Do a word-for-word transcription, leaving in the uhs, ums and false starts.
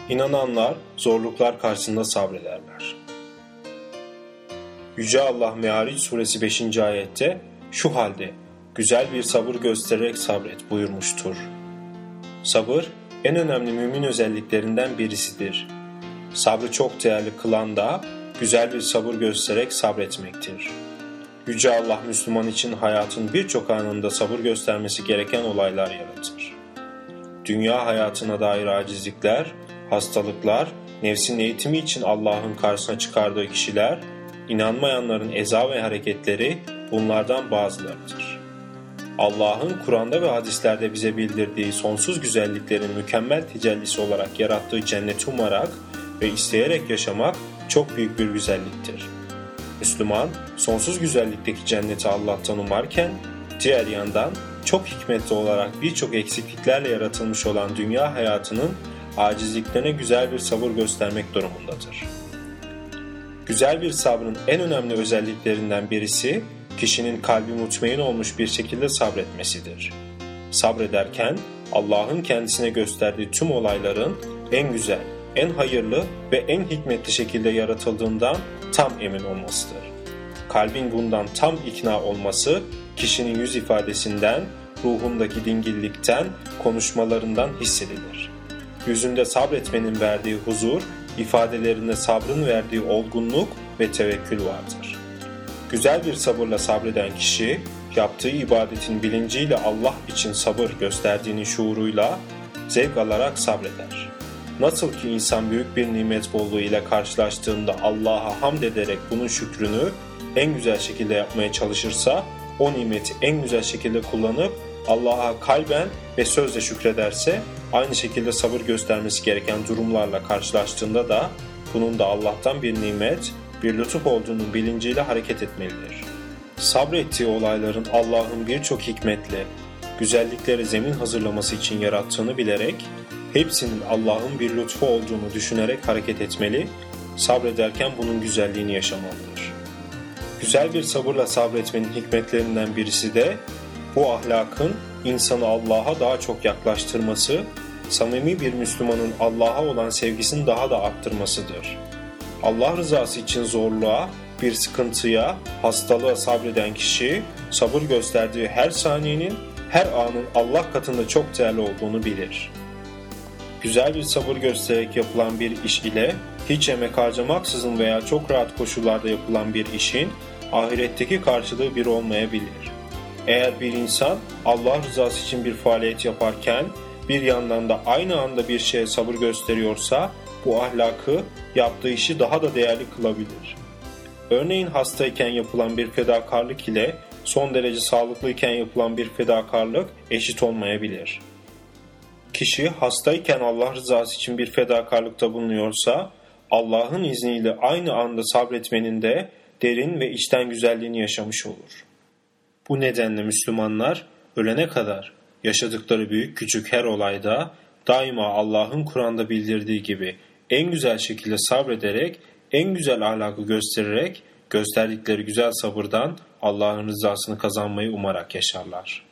İnananlar zorluklar karşısında sabrederler. Yüce Allah Me'aric suresi beşinci ayette şu halde güzel bir sabır göstererek sabret buyurmuştur. Sabır en önemli mümin özelliklerinden birisidir. Sabrı çok değerli kılan da güzel bir sabır göstererek sabretmektir. Yüce Allah Müslüman için hayatın birçok anında sabır göstermesi gereken olaylar yaratır. Dünya hayatına dair acizlikler, hastalıklar, nefsin eğitimi için Allah'ın karşısına çıkardığı kişiler, inanmayanların eza ve hareketleri bunlardan bazılarıdır. Allah'ın Kur'an'da ve hadislerde bize bildirdiği sonsuz güzelliklerin mükemmel tecellisi olarak yarattığı cenneti umarak ve isteyerek yaşamak çok büyük bir güzelliktir. Müslüman, sonsuz güzellikteki cenneti Allah'tan umarken, diğer yandan çok hikmetli olarak birçok eksikliklerle yaratılmış olan dünya hayatının acizliklerine güzel bir sabır göstermek durumundadır. Güzel bir sabrın en önemli özelliklerinden birisi, kişinin kalbi mutmain olmuş bir şekilde sabretmesidir. Sabrederken, Allah'ın kendisine gösterdiği tüm olayların en güzel, en hayırlı ve en hikmetli şekilde yaratıldığından tam emin olmasıdır. Kalbin bundan tam ikna olması, kişinin yüz ifadesinden, ruhundaki dingillikten, konuşmalarından hissedilir. Yüzünde sabretmenin verdiği huzur, ifadelerinde sabrın verdiği olgunluk ve tevekkül vardır. Güzel bir sabırla sabreden kişi, yaptığı ibadetin bilinciyle Allah için sabır gösterdiğinin şuuruyla zevk alarak sabreder. Nasıl ki insan büyük bir nimet bolluğu ile karşılaştığında Allah'a hamd ederek bunun şükrünü en güzel şekilde yapmaya çalışırsa, o nimeti en güzel şekilde kullanıp Allah'a kalben ve sözle şükrederse, aynı şekilde sabır göstermesi gereken durumlarla karşılaştığında da bunun da Allah'tan bir nimet, bir lütuf olduğunun bilinciyle hareket etmelidir. Sabrettiği olayların Allah'ın birçok hikmetle, güzelliklere zemin hazırlaması için yarattığını bilerek, hepsinin Allah'ın bir lütfu olduğunu düşünerek hareket etmeli, sabrederken bunun güzelliğini yaşamalıdır. Güzel bir sabırla sabretmenin hikmetlerinden birisi de, bu ahlakın insanı Allah'a daha çok yaklaştırması, samimi bir Müslümanın Allah'a olan sevgisini daha da arttırmasıdır. Allah rızası için zorluğa, bir sıkıntıya, hastalığa sabreden kişi, sabır gösterdiği her saniyenin, her anın Allah katında çok değerli olduğunu bilir. Güzel bir sabır göstererek yapılan bir iş ile, hiç emek harcamaksızın veya çok rahat koşullarda yapılan bir işin, ahiretteki karşılığı bir olmayabilir. Eğer bir insan Allah rızası için bir faaliyet yaparken, bir yandan da aynı anda bir şeye sabır gösteriyorsa, bu ahlakı yaptığı işi daha da değerli kılabilir. Örneğin hastayken yapılan bir fedakarlık ile son derece sağlıklıyken yapılan bir fedakarlık eşit olmayabilir. Kişi hastayken Allah rızası için bir fedakarlıkta bulunuyorsa, Allah'ın izniyle aynı anda sabretmenin de derin ve içten güzelliğini yaşamış olur. Bu nedenle Müslümanlar ölene kadar yaşadıkları büyük küçük her olayda daima Allah'ın Kur'an'da bildirdiği gibi en güzel şekilde sabrederek, en güzel ahlakı göstererek, gösterdikleri güzel sabırdan Allah'ın rızasını kazanmayı umarak yaşarlar.